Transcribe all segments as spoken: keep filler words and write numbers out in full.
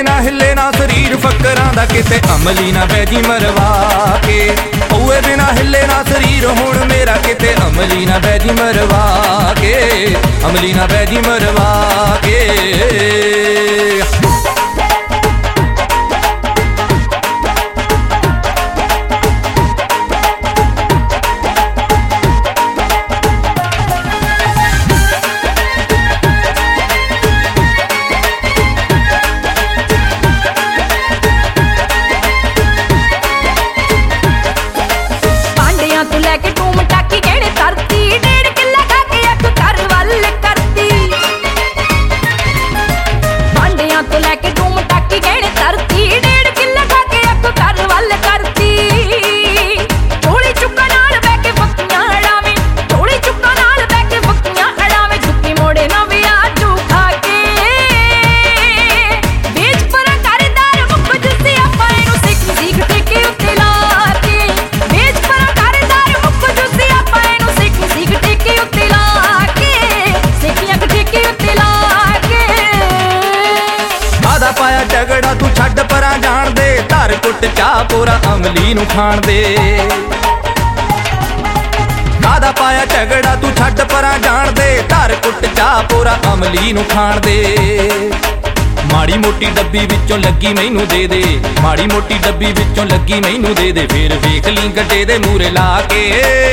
बिना हिले ना शरीर फकरां दा किते अमली ना बैजी मरवा के। पौए बिना हिले ना शरीर हुण मेरा किते अमली ना बैजी मरवा के, अमली ना बैजी मरवा के। झगड़ा तू छड्ड परां जाण दे, धर कुट चाह पूरा अमली नूं खाण दे। कादा पाया झगड़ा तू छड्ड परां जाण दे, धर कुट चाह पूरा अमली नूं खाण दे। माड़ी मोटी डब्बी विचों लगी मैनू दे दे, माड़ी मोटी डब्बी विचों लगी मैनू दे दे, फिर वेख ली गड्डे दे मूरे ला के।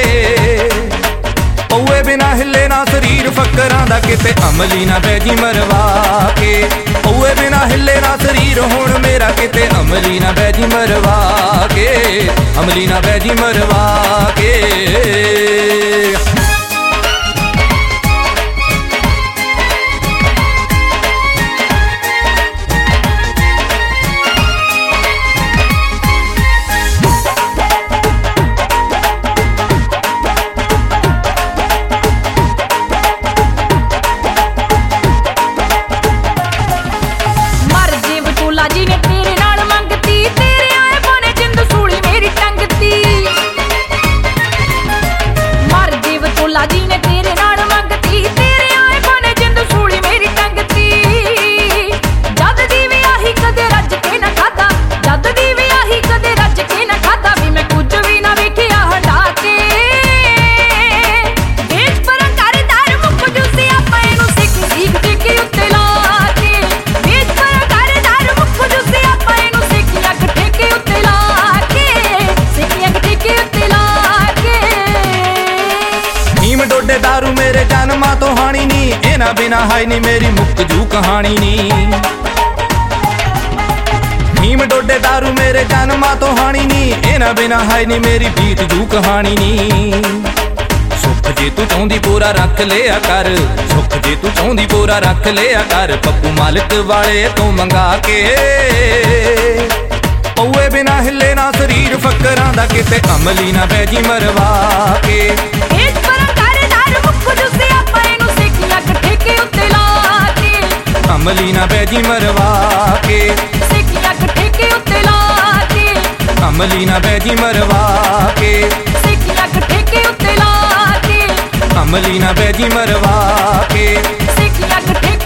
पौए बिना हिले ना शरीर फकरां दा किते अमली ना बैजी मरवा के। पौए बिना हिले ना शरीर हुण मेरा किते अमली ना बैजी मरवा के, अमली ना बैजी मरवा के। दारू मेरे जन्मा तो हानी नी, इना बिना हाई नी मेरी मुक जू कहानी नी। नीम डोडे दारू मेरे जन्मा तो हानी नी, इना बिना हाई नी मेरी बीत जू कहानी नी। सुख जे तू चाहुंदी पूरा रख लिया कर, सुख जे तू चाहुंदी पूरा रख लिया कर, पप्पू मालिक वाले तो मंगा के। पौए बिना हिले ना शरीर फकरां दा किते अमली ना बैजी मरवा के। अमली ना बैजी मरवा के, अमली ना बैजी मरवा के, अमली ना बैजी मरवा के।